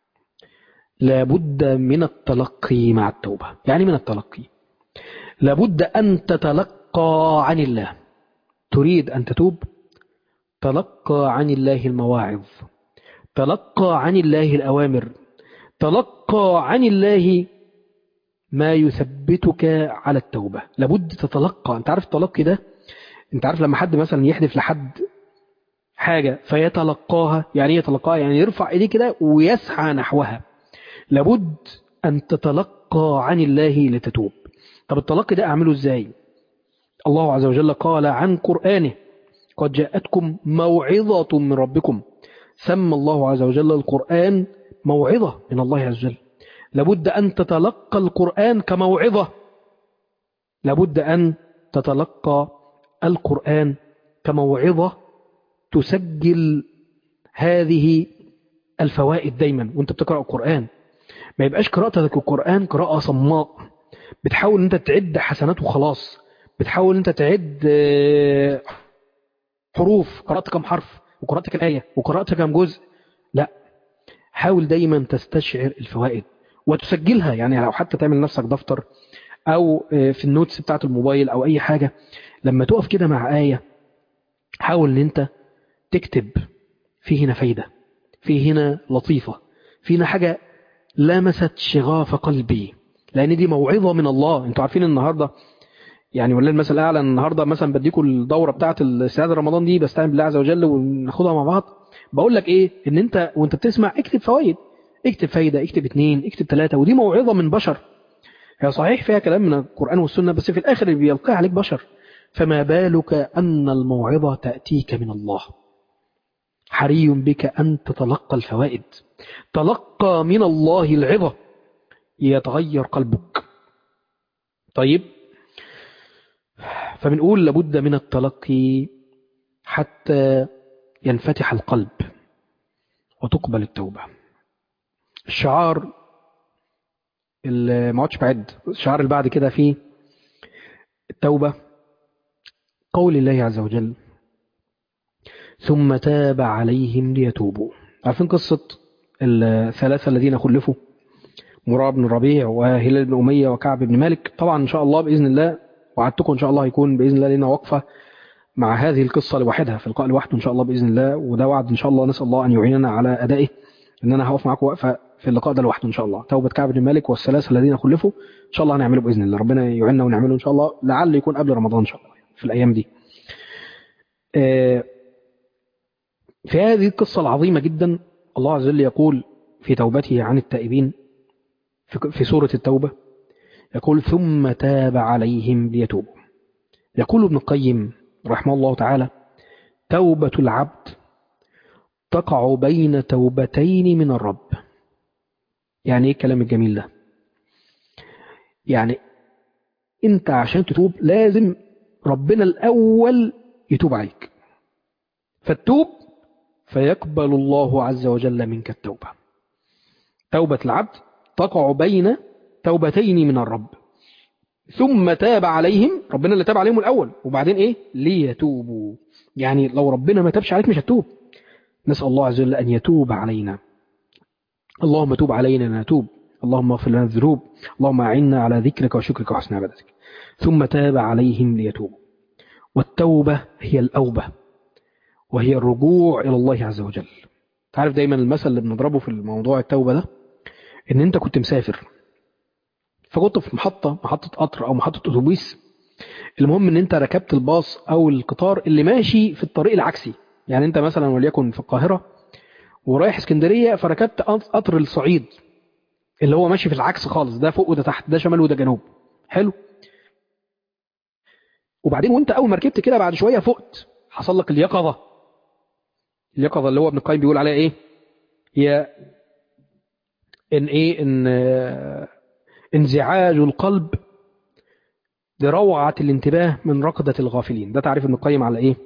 [SPEAKER 1] لابد من التلقي مع التوبة. يعني من التلقي لابد أن تتلقى عن الله. تريد أن تتوب، تلقى عن الله المواعظ، تلقى عن الله الأوامر، تلقى عن الله ما يثبتك على التوبة. لابد تتلقى. انت عارف التلقي ده؟ انت عارف لما حد مثلا يحدف لحد حاجة فيتلقاها، يعني يتلقاها يعني يرفع ايديه كده ويسعى نحوها. لابد أن تتلقى عن الله لتتوب. طب التلقي ده أعمله ازاي؟ الله عز وجل قال عن قرآنه قد جاءتكم موعظة من ربكم. سمى الله عز وجل القرآن موعظة من الله عز وجل. لابد أن تتلقى القرآن كموعظة، لابد أن تتلقى القرآن كموعظة تسجل هذه الفوائد دايما وانت بتقرأ القرآن. ما يبقاش قراءتك القرآن قراءة صماء، بتحاول انت تعد حسنات وخلاص، بتحاول انت تعد حروف، قرأت كم حرف وقرأت كم آية وقرأت كم جزء. لا، حاول دايما تستشعر الفوائد وتسجلها. يعني لو حتى تعمل نفسك دفتر أو في النوتس بتاعت الموبايل أو أي حاجة، لما تقف كده مع آية حاول أن أنت تكتب في هنا فايدة، في هنا لطيفة، في هنا حاجة لمست شغاف قلبي، لأن دي موعظة من الله. أنتوا عارفين النهاردة يعني ولا المثل الأعلى، النهاردة مثلا بديكم الدورة بتاعت السعادة رمضان دي، بستعين بالله عز وجل وناخدها مع بعض. بقول لك ان انت وانت بتسمع اكتب فوائد، اكتب فايدة، اكتب 2، اكتب 3، ودي موعظة من بشر. هي صحيح فيها كلام من القرآن والسنة، بس في الآخر اللي بيلقيها عليك بشر. فما بالك أن الموعظة تأتيك من الله. حري بك أن تتلقى الفوائد. تلقى من الله العظة يتغير قلبك. طيب، فبنقول لابد من التلقي حتى ينفتح القلب وتقبل التوبة. الشعار اللي ما عادش بعد، الشعار اللي بعد كده فيه التوبة قول الله عز وجل ثم تاب عليهم ليتوبوا. عارفين قصة الثلاثة الذين خلفوا، مرارة بن الربيع وهلال بن أمية وكعب بن مالك؟ طبعا إن شاء الله بإذن الله وعدتكم إن شاء الله هيكون بإذن الله لنا وقفة مع هذه القصة لوحدها في لقاء لوحده إن شاء الله بإذن الله، وده وعد إن شاء الله نسأل الله أن يعيننا على أدائه، إن أنا هقف معاكم وقفة في اللقاء ده لوحده إن شاء الله. توبة كعب بن مالك والثلاثة الذين خلفوا إن شاء الله هنعمله بإذن الله، ربنا يعيننا ونعمله إن شاء الله، لعل يكون قبل رمضان إن شاء الله في الأيام دي. في هذه القصة العظيمة جدا الله عز وجل يقول في توبته عن التائبين في سورة التوبة، يقول ثم تاب عليهم ليتوبوا. يقول ابن القيم رحمه الله تعالى: توبة العبد تقع بين توبتين من الرب. يعني ايه الكلام الجميل ده؟ يعني انت عشان تتوب لازم ربنا الأول يتوب عليك، فتوب فيقبل الله عز وجل منك التوبة. توبة العبد تقع بين توبتين من الرب، ثم تاب عليهم، ربنا اللي تاب عليهم الأول، وبعدين ايه؟ ليتوبوا. يعني لو ربنا ما تابش عليك مش هتوب. نسأل الله عز وجل أن يتوب علينا. اللهم توب علينا نتوب، اللهم اغفر لنا الذنوب، اللهم أعنا على ذكرك وشكرك وحسن عبادتك. ثم تاب عليهم ليتوبوا. والتوبة هي الأوبة، وهي الرجوع إلى الله عز وجل. تعرف دايما المثل اللي بنضربه في الموضوع التوبة ده، إن أنت كنت مسافر، فكنت في محطة قطر أو محطة أتوبيس، المهم إن أنت ركبت الباص أو القطار اللي ماشي في الطريق العكسي. يعني أنت مثلا وليكن في القاهرة ورايح اسكندرية، فركبت قطر الصعيد اللي هو ماشي في العكس خالص، ده فوق وده تحت، ده شمال وده جنوب. حلو. وبعدين وانت اول ما ركبت كده بعد شويه فقت، حصل لك اليقظه. اليقظه اللي هو ابن القيم بيقول عليها ايه؟ هي ان انزعاج القلب لروعه الانتباه من ركضه الغافلين. ده تعريف ابن القيم على ايه؟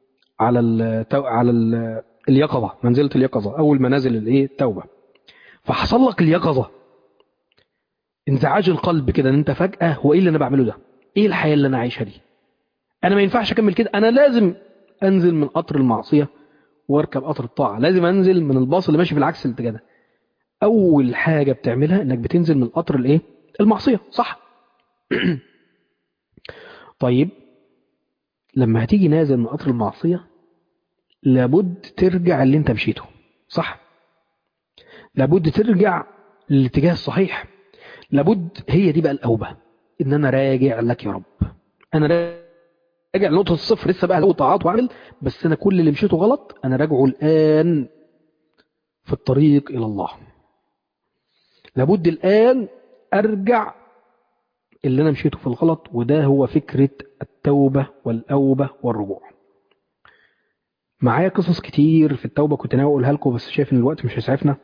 [SPEAKER 1] على اليقظه، منزله اليقظه، اول منازل الايه؟ التوبه. فحصل لك اليقظه، انزعاج القلب كده، ان انت فجاه هو ايه اللي انا بعمله ده؟ ايه الحياه اللي انا عايشها دي؟ انا ما ينفعش اكمل كده، انا لازم انزل من قطر المعصيه واركب قطر الطاعه، لازم انزل من الباص اللي ماشي في العكس الاتجاه ده. اول حاجه بتعملها انك بتنزل من قطر الايه؟ المعصيه، صح؟ طيب لما هتيجي نازل من قطر المعصيه لابد ترجع اللي انت مشيته، صح؟ لابد ترجع للاتجاه الصحيح، لابد. هي دي بقى الاوبه، ان انا راجع لك يا رب، انا راجع لنقطه الصفر، لسه بقى لو طاعات واعمل، بس انا كل اللي مشيته غلط انا راجعه الان في الطريق الى الله. لابد الان ارجع اللي انا مشيته في الغلط، وده هو فكره التوبه والاوبه والرجوع. معايا قصص كتير في التوبه كنت ناوي اقولها لكم، بس شايف ان الوقت مش هيسعفنا،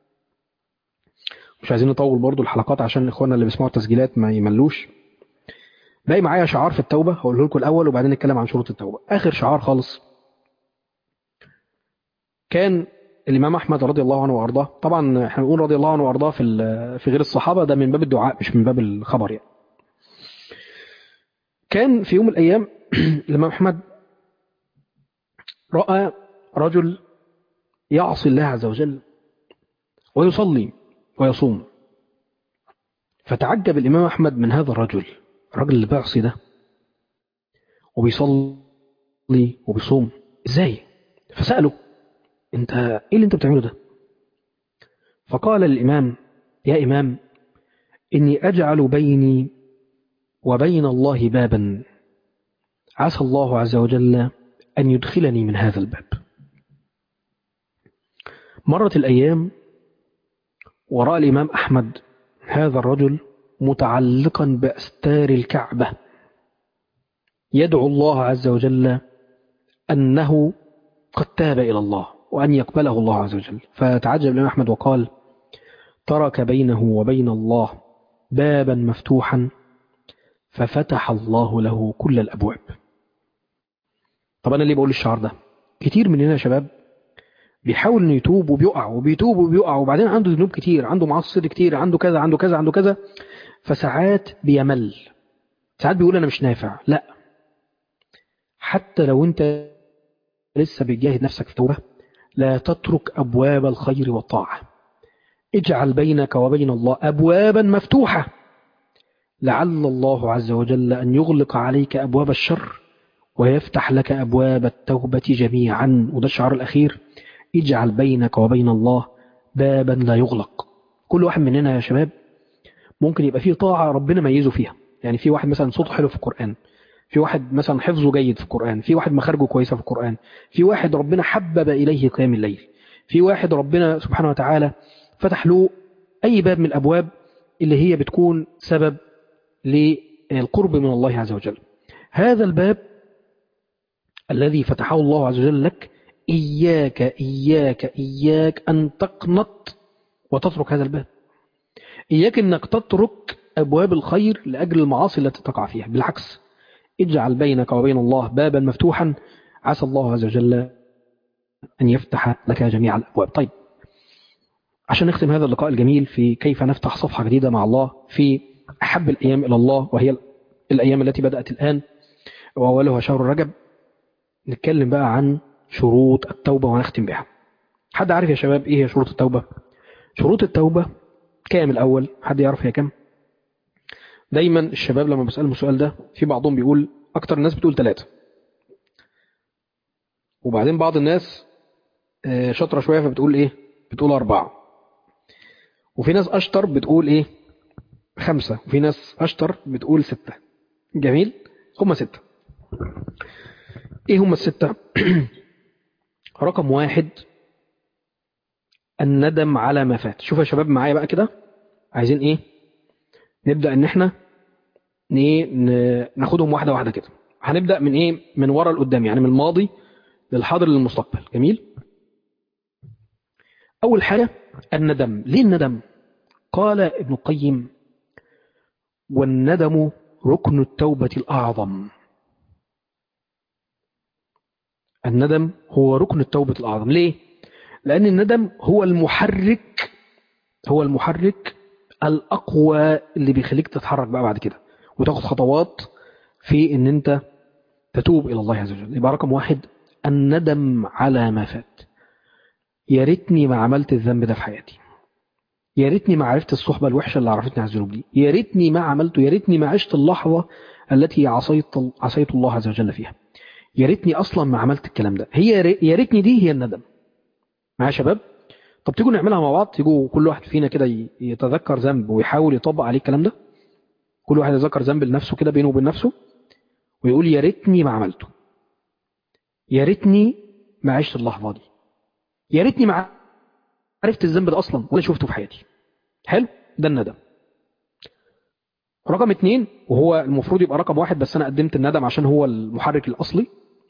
[SPEAKER 1] مش عايزين نطول برضو الحلقات عشان اخواننا اللي بيسمعوا التسجيلات ما يملوش. باقي معايا شعار في التوبه هقوله لكم الاول، وبعدين نتكلم عن شروط التوبه. اخر شعار خالص كان الامام احمد رضي الله عنه وارضاه. طبعا احنا بنقول رضي الله عنه وارضاه في غير الصحابه، ده من باب الدعاء مش من باب الخبر يعني. كان في يوم من الايام الامام احمد راى رجل يعصي الله عز وجل ويصلي ويصوم، فتعجب الامام احمد من هذا الرجل اللي بيعصي ده وبيصلي وبيصوم ازاي؟ فساله: انت ايه اللي انت بتعمله ده؟ فقال الامام: يا امام، اني اجعل بيني وبين الله بابا، عسى الله عز وجل أن يدخلني من هذا الباب. مرت الأيام ورأى الإمام أحمد هذا الرجل متعلقا بأستار الكعبة يدعو الله عز وجل أنه قد تاب إلى الله وأن يقبله الله عز وجل. فتعجب الإمام أحمد وقال: ترك بينه وبين الله بابا مفتوحا ففتح الله له كل الأبواب. طب أنا ليه بقول الشعار ده؟ كتير مننا يا شباب بيحاول انه يتوب وبيقع وبيتوب وبيقع، وبعدين عنده ذنوب كتير، عنده معاصي كتير، عنده كذا عنده كذا عنده كذا، فساعات بيمل، ساعات بيقول انا مش نافع. لا، حتى لو انت لسه بتجاهد نفسك في توبه، لا تترك ابواب الخير والطاعه، اجعل بينك وبين الله ابوابا مفتوحه لعل الله عز وجل أن يغلق عليك أبواب الشر ويفتح لك أبواب التوبة جميعا. وده الشعار الأخير: اجعل بينك وبين الله بابا لا يغلق. كل واحد مننا يا شباب ممكن يبقى فيه طاعة ربنا ميزه فيها. يعني في واحد مثلا صوته حلو في القرآن، في واحد مثلا حفظه جيد في القرآن، في واحد مخارجه كويسة في القرآن، في واحد ربنا حبب إليه قيام الليل، في واحد ربنا سبحانه وتعالى فتح له أي باب من الأبواب اللي هي بتكون سبب للقرب من الله عز وجل. هذا الباب الذي فتحه الله عز وجل لك، إياك إياك إياك أن تقنط وتترك هذا الباب. إياك أنك تترك أبواب الخير لأجل المعاصي التي تقع فيها. بالعكس، اجعل بينك وبين الله بابا مفتوحا، عسى الله عز وجل أن يفتح لك جميع الأبواب. طيب، عشان نختم هذا اللقاء الجميل في كيف نفتح صفحة جديدة مع الله في أحب الأيام إلى الله، وهي الأيام التي بدأت الآن وأولها شهر رجب، نتكلم بقى عن شروط التوبة ونختم بها. حد عارف يا شباب إيه هي شروط التوبة؟ شروط التوبة كام الأول؟ حد يعرف هي كام؟ دايما الشباب لما بسألهم السؤال ده، في بعضهم بيقول، أكتر الناس بتقول 3، وبعدين بعض الناس شاطرة شوية فبتقول إيه؟ بتقول 4، وفي ناس أشطر بتقول إيه؟ 5، وفي ناس أشطر بتقول 6. جميل؟ هم 6. إيه هم ال6؟ رقم 1: الندم على ما فات. شوف يا شباب معايا بقى كده، عايزين إيه؟ نبدأ إن إحنا ناخدهم واحدة واحدة كده. هنبدأ من إيه؟ من ورا لقدام، يعني من الماضي للحاضر للمستقبل. جميل؟ أول حاجة الندم. ليه الندم؟ قال ابن القيم: والندم ركن التوبة الأعظم. الندم هو ركن التوبة الأعظم. ليه؟ لأن الندم هو المحرك الأقوى اللي بيخليك تتحرك بقى بعد كده وتاخد خطوات في إن أنت تتوب إلى الله عز وجل. يبقى رقم 1 الندم على ما فات. يا ريتني ما عملت الذنب ده في حياتي، يا ريتني ما عرفت الصحبة الوحشة اللي عرفتني على الذنوب دي، يا ريتني ما عملته، يا ريتني ما عشت اللحظة التي عصيت الله عز وجل فيها، يا ريتني أصلا ما عملت الكلام ده. يا ريتني دي هي الندم. معايا يا شباب؟ طب تيجوا نعملها مع بعض. تيجوا كل واحد فينا كده يتذكر ذنب ويحاول يطبق عليه الكلام ده. كل واحد يتذكر ذنب لنفسه كده بينه وبين نفسه ويقول: يا ريتني ما عملته، يا ريتني ما عشت اللحظة دي، يا ريتني ما عرفت الذنب ده أصلا ولا شفته في حياتي. حلو؟ ده الندم. رقم 2، وهو المفروض يبقى رقم 1 بس أنا قدمت الندم عشان هو المحرك الأصلي: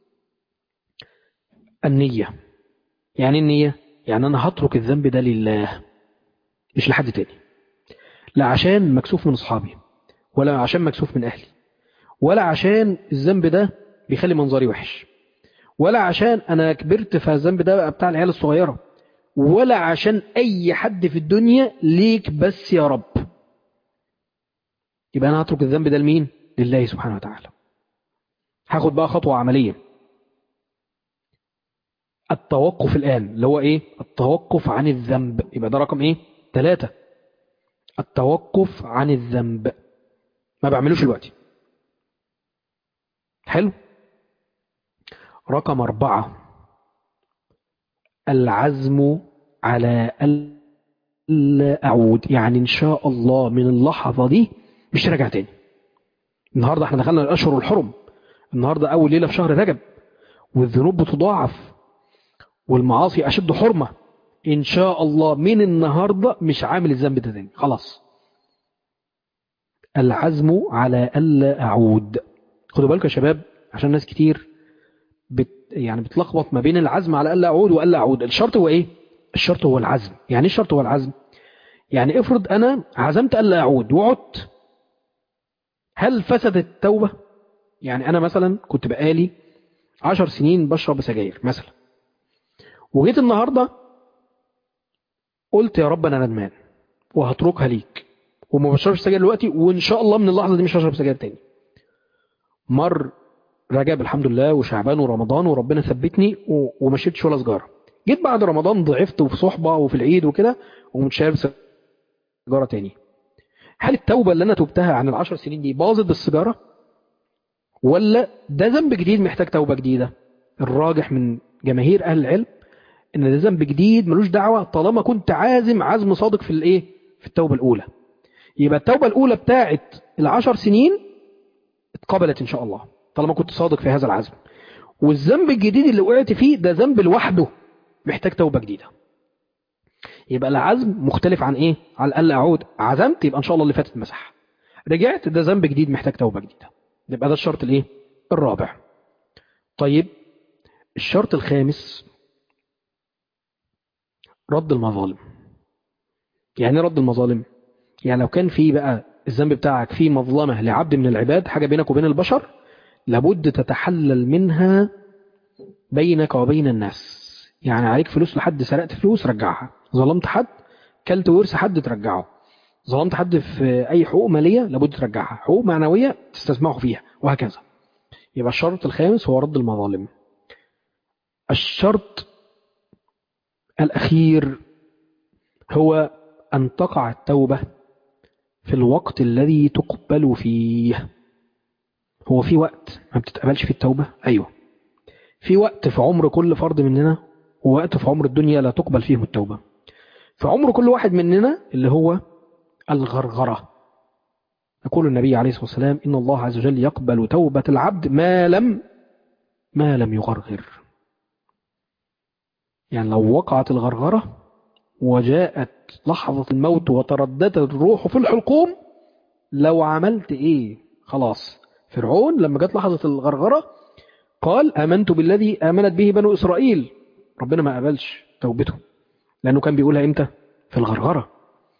[SPEAKER 1] النية. يعني النية يعني أنا هترك الذنب ده لله، مش لحد تاني، لا عشان مكسوف من أصحابي، ولا عشان مكسوف من أهلي، ولا عشان الذنب ده بيخلي منظري وحش، ولا عشان أنا كبرت فالذنب ده بقى بتاع العيال الصغيرة، ولا عشان أي حد في الدنيا، ليك بس يا رب. يبقى أنا هترك الذنب ده لمين؟ لله سبحانه وتعالى. هاخد بقى خطوة عملية: التوقف الآن، اللي هو إيه؟ التوقف عن الذنب. يبقى ده رقم إيه؟ 3، التوقف عن الذنب، ما بعملوش دلوقتي. حلو. رقم 4: العزم على ألا أعود. يعني إن شاء الله من اللحظة دي مش راجع تاني. النهاردة احنا دخلنا الأشهر الحرم، النهاردة أول ليلة في شهر رجب، والذنوب بتضاعف والمعاصي أشد حرمة. إن شاء الله من النهاردة مش عامل الذنب ده تاني، خلاص. العزم على ألا أعود. خدوا بالكم يا شباب، عشان ناس كتير يعني بتلخبط ما بين العزم على ألا أعود وألا أعود. الشرط هو إيه؟ الشرط هو العزم. يعني إيه الشرط هو العزم؟ يعني افرض أنا عزمت ألا أعود وعدت، هل فسدت التوبة؟ يعني أنا مثلا كنت بقالي 10 سنين بشرب سجاير مثلا، وجيت النهاردة قلت يا رب أنا ندمان وهتركها ليك وما بشربش سجاير دلوقتي، وإن شاء الله من اللحظة دي مش هشرب سجاير تاني. مر رجب الحمد لله وشعبان ورمضان وربنا ثبتني وما شربتش ولا سجارة. جيت بعد رمضان ضعفت وفي صحبة وفي العيد وكده ومش شارب سجارة تاني. هل التوبة اللي أنا تبتها عن ال10 سنين دي باظت بالسيجارة، ولا ده ذنب جديد محتاج توبة جديدة؟ الراجح من جماهير أهل العلم إن ده ذنب جديد ملوش دعوة، طالما كنت عزم صادق في الإيه، في التوبة الأولى. يبقى التوبة الأولى بتاعت ال10 سنين اتقبلت إن شاء الله طالما كنت صادق في هذا العزم. والذنب الجديد اللي وقعت فيه ده ذنب لوحده محتاج توبة جديدة. يبقى العزم مختلف عن ايه؟ على الاقل اعود عزمت يبقى ان شاء الله اللي فاتت مسح، رجعت ده ذنب جديد محتاج توبة جديدة. يبقى ده الشرط الايه؟ الرابع. طيب الشرط الخامس رد المظالم. يعني رد المظالم، يعني لو كان في بقى الذنب بتاعك فيه مظلمة لعبد من العباد، حاجة بينك وبين البشر، لابد تتحلل منها بينك وبين الناس. يعني عليك فلوس لحد، سرقت فلوس رجعها، ظلمت حد، كلت ورث حد ترجعه، ظلمت حد في أي حقوق مالية لابد ترجعها، حقوق معنوية تستسمحه فيها، وهكذا. يبقى الشرط الخامس هو رد المظالم. الشرط الأخير هو أن تقع التوبة في الوقت الذي تقبل فيه. هو في وقت ما بتتقبلش فيه التوبة؟ أيوه، في وقت في عمر كل فرد مننا، ووقت في عمر الدنيا لا تقبل فيهم التوبة. في عمر كل واحد مننا اللي هو الغرغرة. يقول النبي عليه الصلاة والسلام: إن الله عز وجل يقبل توبة العبد ما لم يغرغر. يعني لو وقعت الغرغرة وجاءت لحظة الموت وترددت الروح في الحلقوم، لو عملت إيه خلاص. فرعون لما جت لحظة الغرغرة قال: آمنت بالذي آمنت به بنو إسرائيل. ربنا ما قبلش توبته لأنه كان بيقولها إمتى؟ في الغرغرة.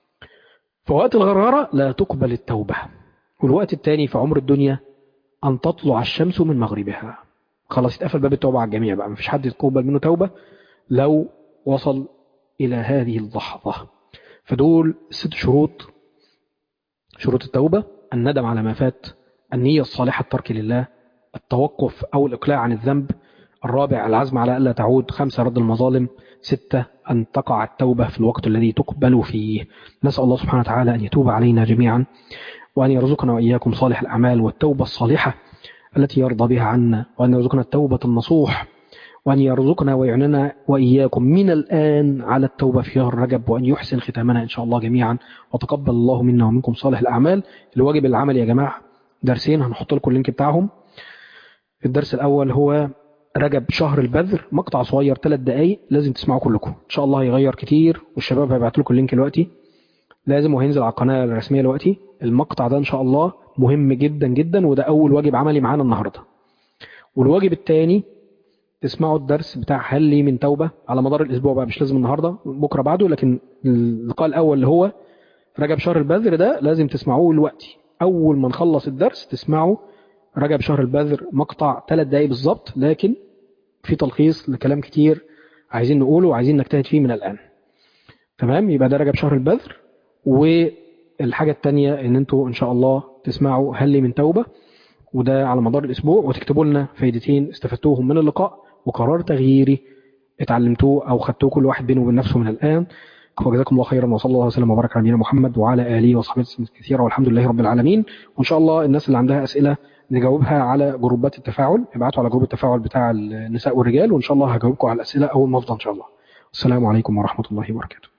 [SPEAKER 1] في وقت الغرغرة لا تقبل التوبة. والوقت الثاني في عمر الدنيا أن تطلع الشمس من مغربها. خلاص يتقفل باب التوبة على الجميع بقى، مفيش حد يتقبل منه توبة لو وصل إلى هذه اللحظة. فدول 6 شروط. شروط التوبة: الندم على ما فات، النية الصالحة، الترك لله، التوقف أو الإقلاع عن الذنب، الرابع العزم على ألا تعود، 5 رد المظالم، 6 أن تقع التوبة في الوقت الذي تقبل فيه. نسأل الله سبحانه وتعالى أن يتوب علينا جميعا، وأن يرزقنا وإياكم صالح الأعمال والتوبة الصالحة التي يرضى بها عنا، وأن يرزقنا التوبة النصوح، وأن يرزقنا ويعننا وإياكم من الآن على التوبة في شهر رجب، وأن يحسن ختامنا إن شاء الله جميعا، وتقبل الله منا ومنكم صالح الأعمال. الواجب العملي يا جماعة درسين هنحط لكم اللينك بتاعهم. الدرس الأول هو رجب شهر البذر، مقطع صغير 3 دقايق لازم تسمعوا كلكم إن شاء الله، هيغير كتير، والشباب هيبعت لكم اللينك دلوقتي لازم، وهينزل على القناة الرسمية دلوقتي. المقطع ده إن شاء الله مهم جدا جدا، وده أول واجب عملي معانا النهاردة. والواجب الثاني تسمعوا الدرس بتاع هل لي من توبة على مدار الأسبوع بقى، مش لازم النهاردة، بكرة بعده، لكن اللقاء الأول اللي هو رجب شهر البذر ده لازم تسمعوه دلوقتي. أول ما نخلص الدرس تسمعوا رجب شهر البذر، مقطع 3 دقايق بالظبط، لكن في تلخيص لكلام كتير عايزين نقوله وعايزين نجتهد فيه من الآن. تمام؟ يبقى ده رجب شهر البذر. والحاجة التانية ان انتوا ان شاء الله تسمعوا هل لي من توبة، وده على مدار الاسبوع، وتكتبوا لنا فايدتين استفدتوهم من اللقاء، وقرار تغييري اتعلمتوه او خدتوه كل واحد بينه وبين نفسه من الان. وجزاكم الله خيرا، وصلى الله وسلم وبارك على نبينا محمد وعلى اله وصحبه كثيرا، والحمد لله رب العالمين. وان شاء الله الناس اللي عندها اسئله نجاوبها على جروبات التفاعل، ابعتوا على جروب التفاعل بتاع النساء والرجال، وان شاء الله هجاوبكم على الاسئله اول ما افضى ان شاء الله. السلام عليكم ورحمه الله وبركاته.